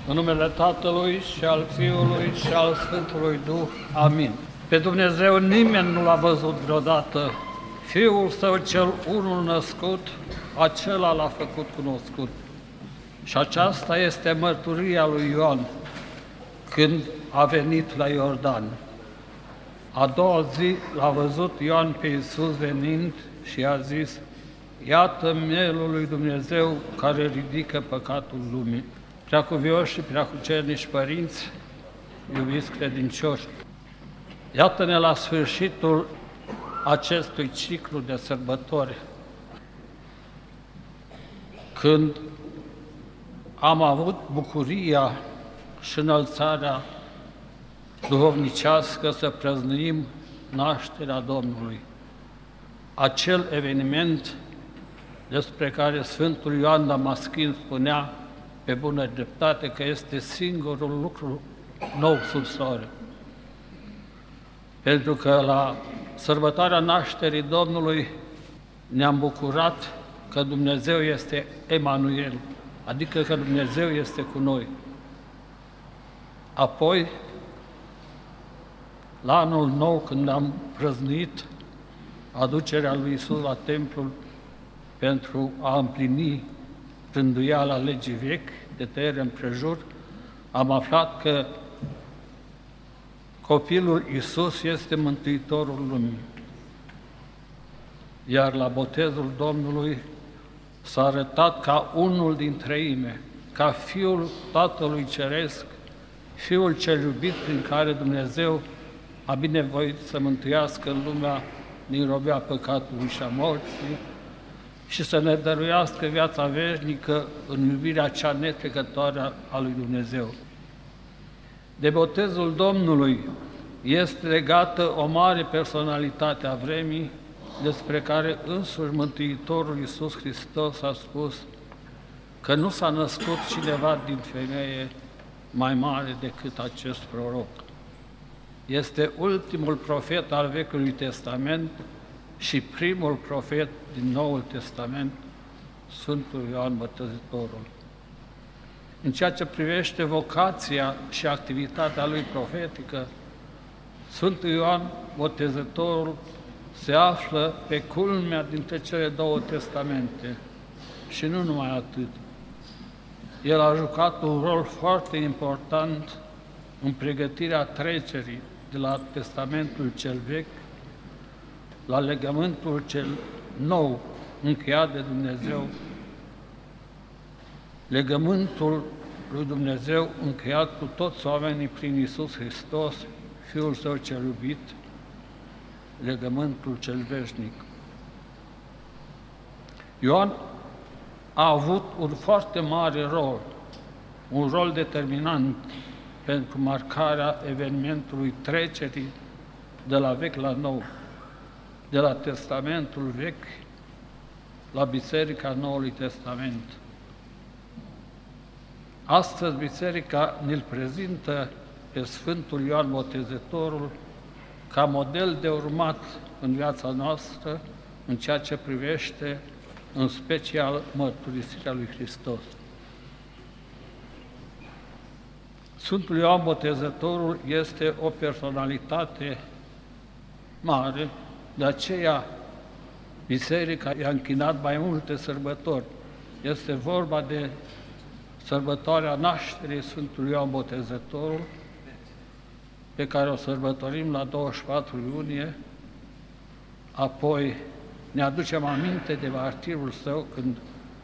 În numele Tatălui și al Fiului și al Sfântului Duh. Amin. Pe Dumnezeu nimeni nu l-a văzut vreodată. Fiul Său cel unul născut, acela l-a făcut cunoscut. Și aceasta este mărturia lui Ioan când a venit la Iordan. A doua zi l-a văzut Ioan pe Iisus venind și a zis: iată mielul lui Dumnezeu care ridică păcatul lumii. Preacuvioși și preacucernici părinți, iubiți credincioși, iată-ne la sfârșitul acestui ciclu de sărbători, când am avut bucuria și înălțarea duhovnicească să prăznuim nașterea Domnului. Acel eveniment despre care Sfântul Ioan Damaschin spunea pe bună dreptate că este singurul lucru nou sub soare. Pentru că la sărbătoarea nașterii Domnului ne-am bucurat că Dumnezeu este Emanuel, adică că Dumnezeu este cu noi. Apoi, la anul nou, când am prăznuit aducerea lui Iisus la templu pentru a împlini rânduiala legii vechi de tăiere împrejur, am aflat că copilul Iisus este Mântuitorul lumii. Iar la botezul Domnului s-a arătat ca unul din treime, ca Fiul Tatălui Ceresc, Fiul cel iubit prin care Dumnezeu a binevoit să mântuiască lumea din robia păcatului și a morții și să ne dăruiască viața veșnică în iubirea cea netrecătoare a lui Dumnezeu. De botezul Domnului este legată o mare personalitate a vremii, despre care însuși Mântuitorul Iisus Hristos a spus că nu s-a născut cineva din femeie mai mare decât acest proroc. Este ultimul profet al Vechiului Testament și primul profet din Noul Testament, Sfântul Ioan Botezătorul. În ceea ce privește vocația și activitatea lui profetică, Sfântul Ioan Botezătorul se află pe culmea dintre cele două testamente și nu numai atât. El a jucat un rol foarte important în pregătirea trecerii de la Testamentul cel vechi la legământul cel nou încheiat de Dumnezeu, legământul lui Dumnezeu încheiat cu toți oamenii prin Iisus Hristos, Fiul Său cel iubit, legământul cel veșnic. Ioan a avut un foarte mare rol, un rol determinant pentru marcarea evenimentului trecerii de la vechi la nou, de la Testamentul vechi la Biserica Noului Testament. Astăzi Biserica ne-l prezintă pe Sfântul Ioan Botezătorul ca model de urmat în viața noastră, în ceea ce privește, în special, mărturisirea lui Hristos. Sfântul Ioan Botezătorul este o personalitate mare, de aceea Biserica i-a închinat mai multe sărbători. Este vorba de sărbătoarea nașterii Sfântului Ioan Botezătorul, pe care o sărbătorim la 24 iunie, apoi ne aducem aminte de martirul său când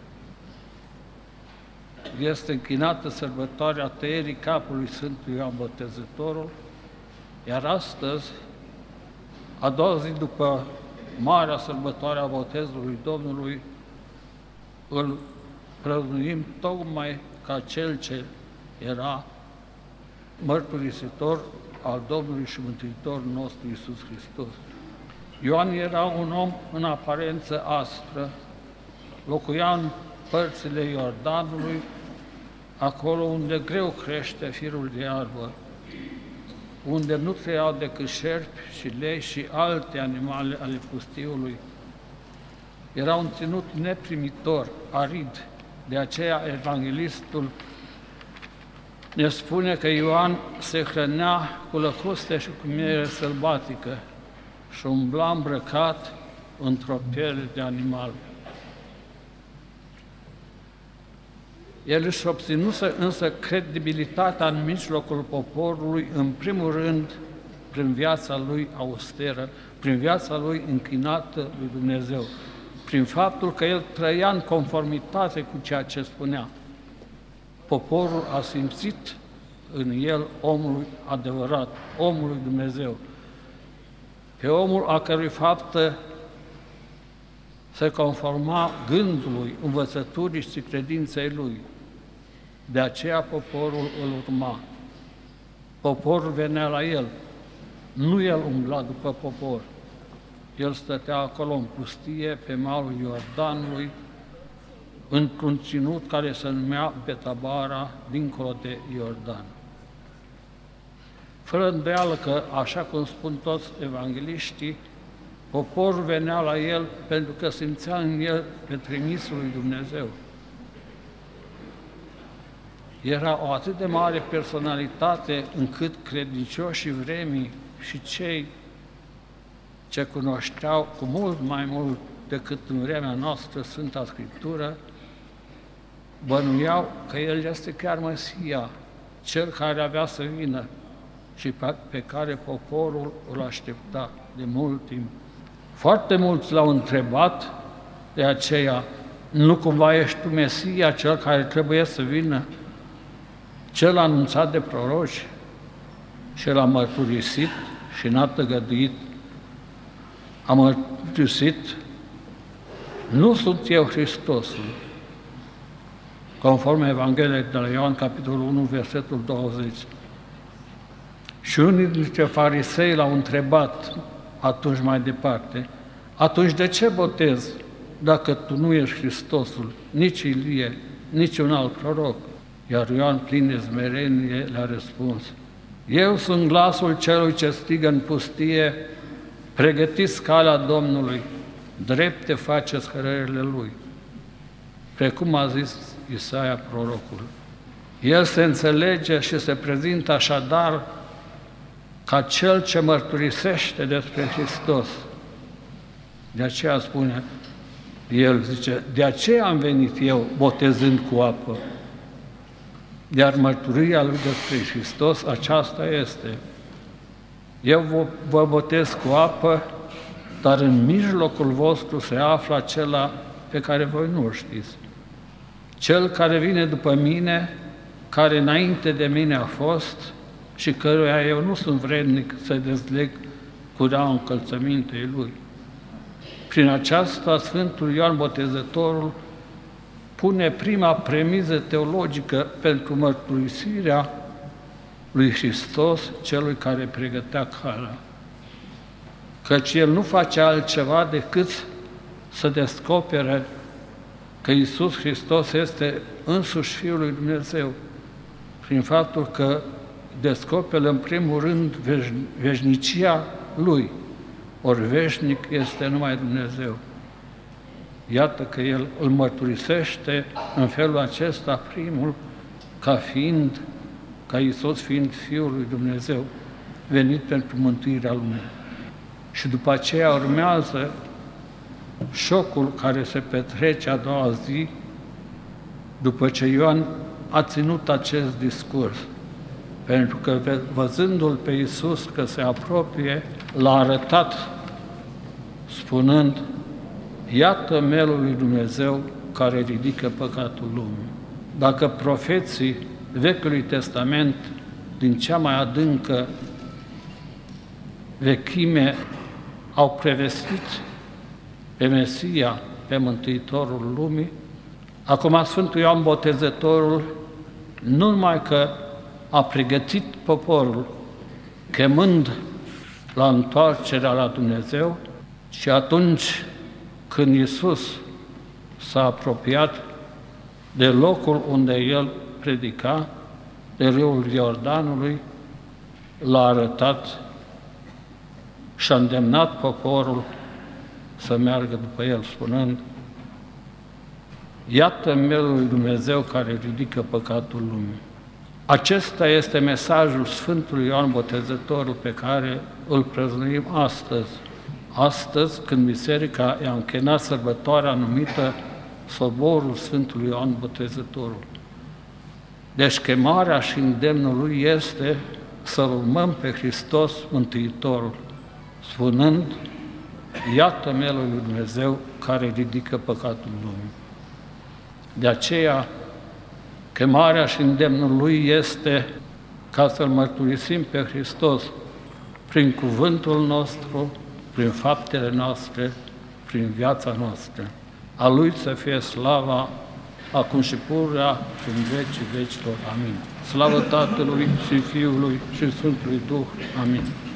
este închinată sărbătoarea tăierii capului Sfântului Ioan Botezătorul, iar astăzi, a doua zi după marea sărbătoare a botezului Domnului, îl prăznuim tocmai ca cel ce era mărturisitor al Domnului și Mântuitorul nostru Iisus Hristos. Ioan era un om în aparență aspră, locuia în părțile Iordanului, acolo unde greu crește firul de iarbă, unde nu trăiau decât șerpi și lei și alte animale ale pustiului. Era un ținut neprimitor, arid, de aceea evanghelistul ne spune că Ioan se hrănea cu lăcuste și cu miere sălbatică și umbla îmbrăcat într-o piele de animal. El își obținuse însă credibilitatea în mijlocul poporului, în primul rând, prin viața lui austeră, prin viața lui închinată lui Dumnezeu, prin faptul că el trăia în conformitate cu ceea ce spunea. Poporul a simțit în el omul adevărat, omul lui Dumnezeu, pe omul a cărui faptă se conforma gândului, învățăturii și credinței lui. De aceea poporul îl urma. Poporul venea la el, nu el umbla după popor. El stătea acolo în pustie, pe malul Iordanului, într-un ținut care se numea Betabara, dincolo de Iordan. Fără îndoială că, așa cum spun toți evangeliștii, poporul venea la el pentru că simțea în el pe trimisul lui Dumnezeu. Era o atât de mare personalitate încât credincioșii vremii și cei ce cunoșteau cu mult mai mult decât în vremea noastră Sfânta Scriptură, bănuiau că El este chiar Mesia, Cel care avea să vină și pe care poporul îl aștepta de mult timp. Foarte mulți l-au întrebat de aceea, nu cumva ești tu Mesia, Cel care trebuie să vină, Cel anunțat de proroci? Și El a mărturisit și n-a tăgăduit. A mărturisit, nu sunt eu Hristosul, conform Evangheliei de la Ioan, capitolul 1, versetul 20. Și unii dintre farisei l-au întrebat atunci mai departe, atunci de ce botezi dacă tu nu ești Hristosul, nici Ilie, nici un alt proroc? Iar Ioan, plin de smerenie, le-a răspuns, eu sunt glasul celui ce strigă în pustie, pregătiți calea Domnului, drepte faceți cărările Lui, precum a zis Isaia prorocul. El se înțelege și se prezintă așadar ca Cel ce mărturisește despre Hristos. De aceea spune, el zice, de aceea am venit eu botezând cu apă. Iar mărturia lui despre Hristos aceasta este, eu vă botez cu apă, dar în mijlocul vostru se află acela pe care voi nu-l știți. Cel care vine după mine, care înainte de mine a fost și căruia eu nu sunt vrednic să dezleg cureaua încălțămintei lui. Prin aceasta, Sfântul Ioan Botezătorul pune prima premiză teologică pentru mărturisirea lui Hristos, celui care pregătea calea. Căci el nu face altceva decât să descopere că Iisus Hristos este însuși Fiul lui Dumnezeu, prin faptul că descoperă în primul rând veșnicia Lui, ori veșnic este numai Dumnezeu. Iată că El îl mărturisește în felul acesta primul ca Iisus fiind Fiul lui Dumnezeu, venit pentru mântuirea lumii. Și după aceea urmează șocul care se petrece a doua zi, după ce Ioan a ținut acest discurs, pentru că văzându-L pe Iisus că se apropie, l-a arătat spunând, iată Mielul lui Dumnezeu care ridică păcatul lumii. Dacă profeții Vechiului Testament, din cea mai adâncă vechime, au prevestit pe Mesia, pe Mântuitorul lumii, acum Sfântul Ioan Botezătorul nu numai că a pregătit poporul, chemând la întoarcerea la Dumnezeu, și atunci când Iisus s-a apropiat de locul unde El predica, de râul Iordanului, l-a arătat și a îndemnat poporul să meargă după El, spunând, iată Mielul lui Dumnezeu care ridică păcatul lumii. Acesta este mesajul Sfântului Ioan Botezătorul pe care îl prăznuim astăzi. Astăzi, când Biserica i-a închinat sărbătoarea numită Soborul Sfântului Ioan Botezătorul. Deci chemarea și îndemnul lui este să urmăm pe Hristos Mântuitorul, spunând: iată Mielul lui Dumnezeu care ridică păcatul lumii. De aceea, chemarea și îndemnul lui este ca să-L mărturisim pe Hristos prin cuvântul nostru, prin faptele noastre, prin viața noastră. A Lui să fie slava, acum și pururea, în vecii vecilor. Amin. Slavă Tatălui și Fiului și Sfântului Duh. Amin.